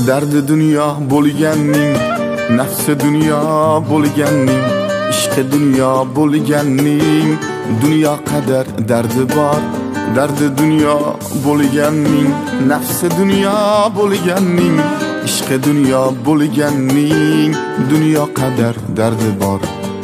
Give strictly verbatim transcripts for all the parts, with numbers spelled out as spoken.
Derdi dünya bo'lganning, nafsi dünya bo'lganning, ishqi dünya bo'lganning, dunyo qadar dardi bor. Derdi dünya bo'lganning, nafsi dünya bo'lganning, ishqi dünya bo'lganning, dunyo qadar dardi bor.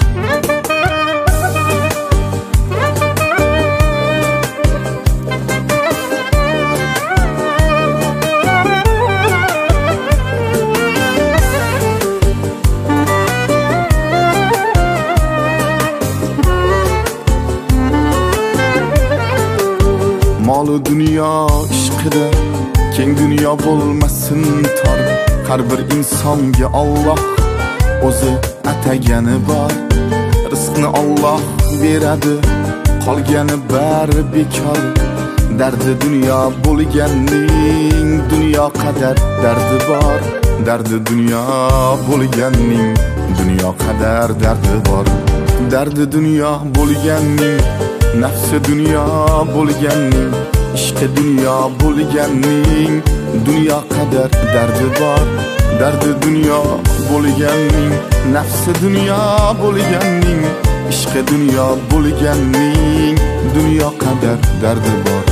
Malı dünya ishqida keng dunyo bo'lmasin tor. Har bir insonga Alloh o'zi atagani bor. Rizqni Alloh beradi, qolgani bari bekor. Derdi dünya bo'lganning, dunyo qadar dardi bor. Derdi dünya bo'lganning, dunyo qadar dardi bor. Derdi dünya bo'lganning, nafsi dünya bo'lganning, ishqi dünya bo'lganning, dunyo qadar dardi bor. Derdi dünya bo'lganning, nafsi dünya bo'lganning, ishqi dünya bo'lganning, dunyo qadar dardi bor.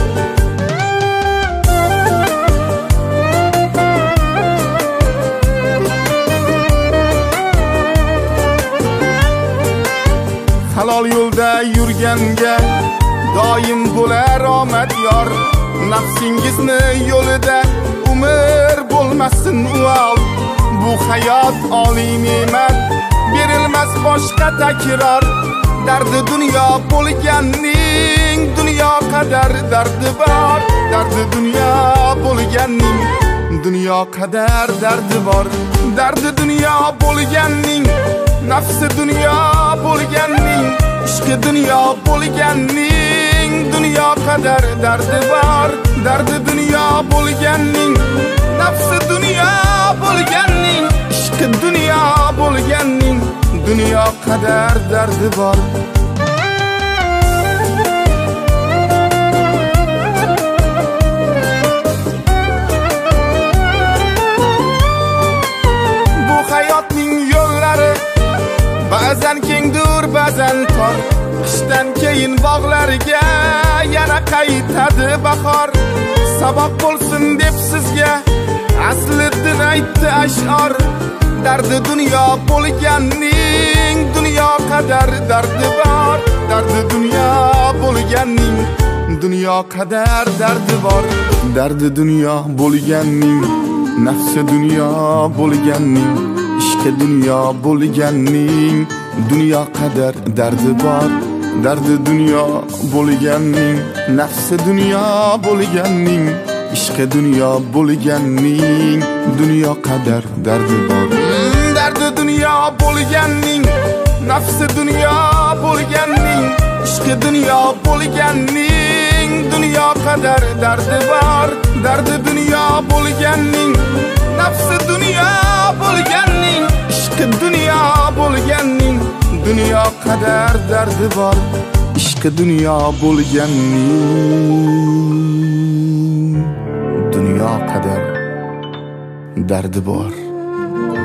Halol yo'lda yurganga doim bo'lar omad yor. Nafsingizni yo'lida umr bo'lmasin ual. Bu hayot oliy ne'mat, berilmas boshqa takror. Dardi dunyo bo'lganning, dunyo qadar dardi bor. Dardi dunyo bo'lganning, dunyo qadar dardi bor. Dardi dunyo bo'lganning, nafsi dunyo bo'lganning, ishqi dunyo bo'lganning, dunyo qadar dardi bor. Dardi dunyo bo'lganning, nafsi dunyo bo'lganning, ishqi dunyo bo'lganning, dunyo qadar dardi bor. Bu hayotning yo'llari ba'zan kengdur, ba'zan tor. Qishdan keyin bog'larga yana qaytadi bahor. Sabab bo'lsin deb sizga Asliddin aytdi ash'or. Dardi dunyo bo'lganning, dunyo qadar dardi bor. Dardi dunyo bo'lganning, dunyo qadar dardi bor. Dardi dunyo bo'lganning, nafsi dunyo bo'lganning, ishqi dunyo bo'lganning, dunyo qadar dardi bor. Dardi dunyo bo'lganning, nafsi dunyo bo'lganning, ishqi dunyo bo'lganning, dunyo qadar dardi bor. Dardi dunyo bo'lganning, nafsi dunyo bo'lganning, ishqi dunyo bo'lganning, dunyo qadar dardi bor. Dardi dunyo bo'lganning, nafsi dunyo bo'lganning, ishqi dunyo bo'lganning, dunyo qadar dardi bor. Ishqi dunyo bo'lganning, dunyo qadar dardi bor.